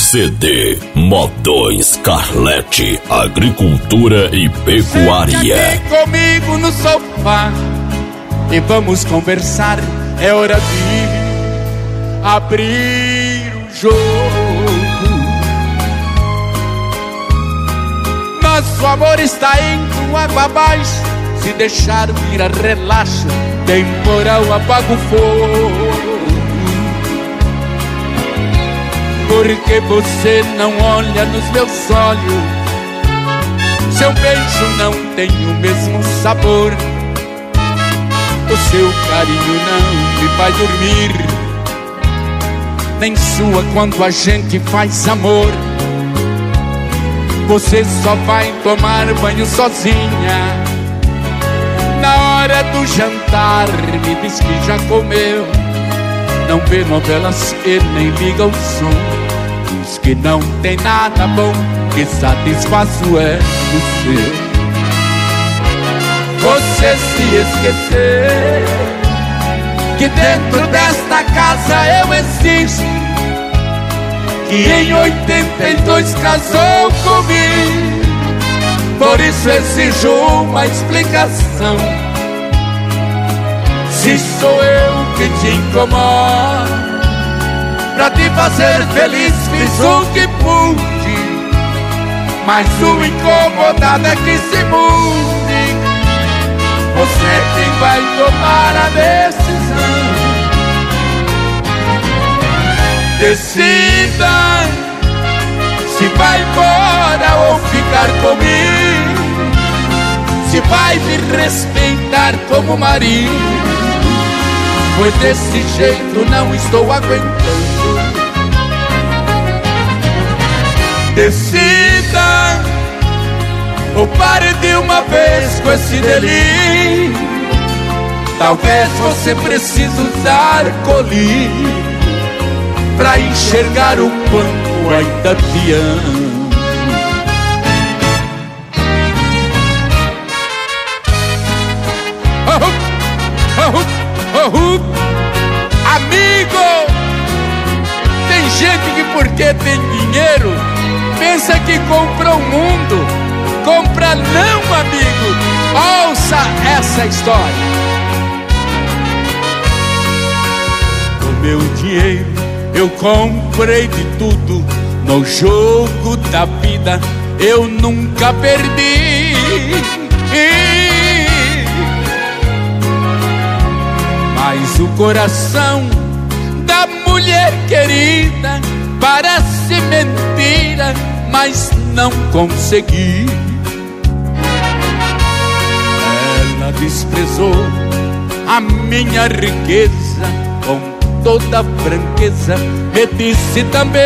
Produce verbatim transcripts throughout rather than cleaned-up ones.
C D Moto Scarlett Agricultura e Pecuária. Sente aqui comigo no sofá e vamos conversar. É hora de abrir o jogo. Nosso amor está indo água abaixo. Se deixar vir a relaxa, temporal apaga o fogo. Porque você não olha nos meus olhos, seu beijo não tem o mesmo sabor, o seu carinho não me faz dormir, nem sua quando a gente faz amor. Você só vai tomar banho sozinha na hora do jantar, me diz que já comeu. Não vê novelas e nem liga o som. Diz que não tem nada bom que satisfaço é você. Você se esquecer que dentro desta casa eu existo, que em oitenta e dois casou comigo. Por isso exijo uma explicação. Se sou eu que te incomodo, pra te fazer feliz fiz o que pude, mas o incomodado é que se mude. Você é quem vai tomar a decisão. Decida se vai embora ou ficar comigo, se vai me respeitar como marido, pois desse jeito não estou aguentando. Decida ou pare de uma vez com esse delírio. Talvez você precise usar colírio pra enxergar o quanto ainda te amo. Amigo, tem gente que porque tem dinheiro pensa que compra o mundo. Compra não, amigo. Ouça essa história. Com meu dinheiro eu comprei de tudo. No jogo da vida eu nunca perdi. Mas o coração da mulher querida parece mentira, mas não consegui. Ela desprezou a minha riqueza, com toda franqueza me disse também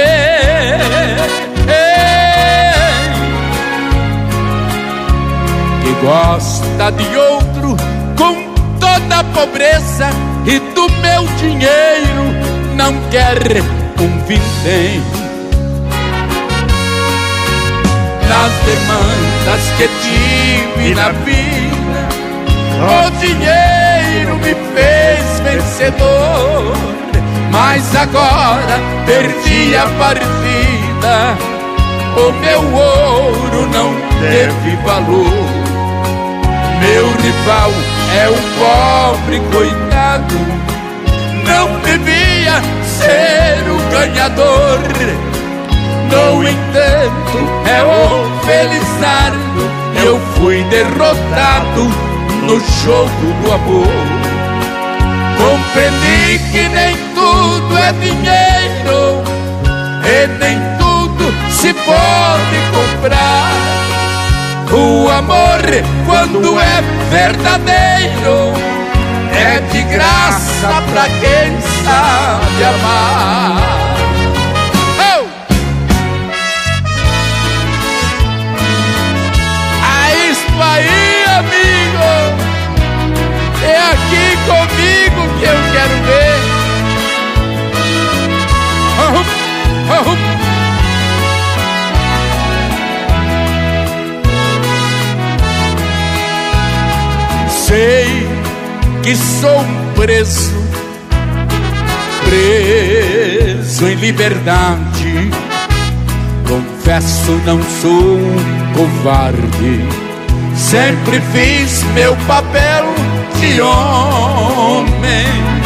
que gosta de outro com toda a pobreza, e do meu dinheiro não quer um vintém. Nas demandas que tive na vida, o dinheiro me fez vencedor, mas agora perdi a partida, o meu ouro não teve valor. Meu rival é um pobre coitado, não devia ser o ganhador. No entanto, é o felizardo, eu fui derrotado no jogo do amor. Compreendi que nem tudo é dinheiro e nem tudo se pode comprar. O amor, quando é verdadeiro, é de graça pra quem sabe amar. Oh! É isso aí, amigo. É aqui comigo que eu quero ver. Oh, oh, oh. Sei que sou um preso, preso em liberdade, confesso, não sou um covarde. Sempre fiz meu papel de homem.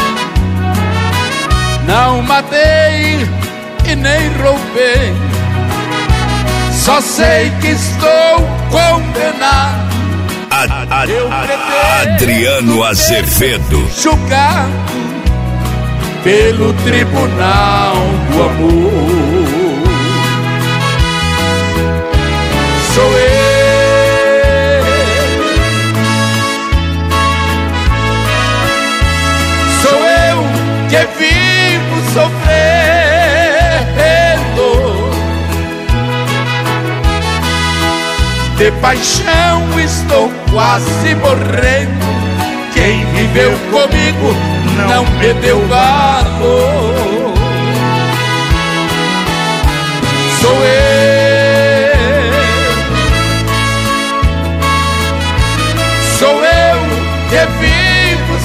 Não matei e nem roubei, só sei que estou condenado. A, a, Eu a, Adriano Azevedo, julgado pelo tribunal do amor. Sou eu, sou eu que vivo sofrendo. De paixão estou quase morrendo. Quem viveu comigo não me deu valor. Sou eu, sou eu que vivo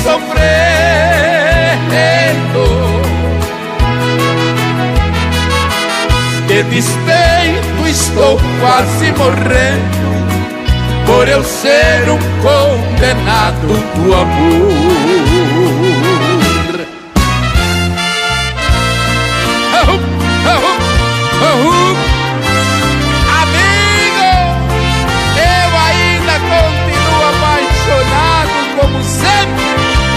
sofrendo. De despeito estou quase morrendo, por eu ser um condenado do amor. Amigo, eu ainda continuo apaixonado como sempre.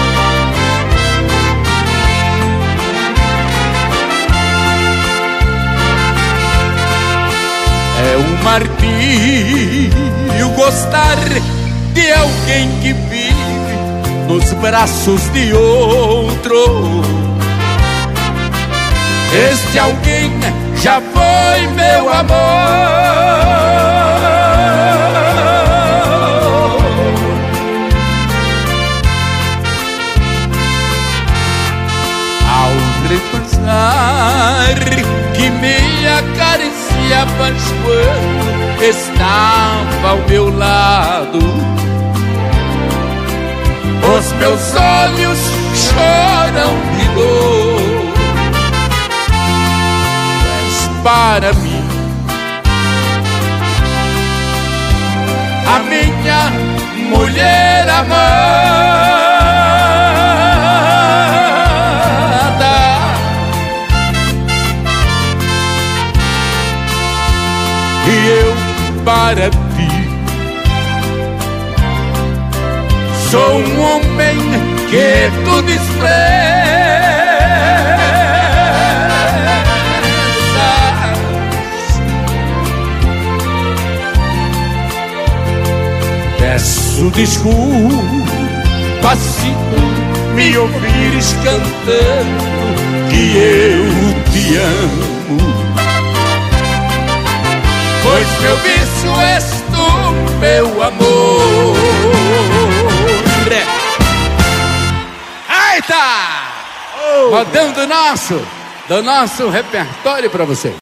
É um martírio gostar de alguém que vive nos braços de outro. Este alguém já foi meu amor. Ao repensar que me acariciavas quando estava ao meu lado, os meus olhos choram de dor. És para mim a minha mulher amada. E eu para ti sou um homem que tu desprezas. Peço desculpa se tu me ouvires cantando que eu te amo, pois meu vício és tu, meu amor. Eita! Oh. Modão do nosso, do nosso repertório pra você.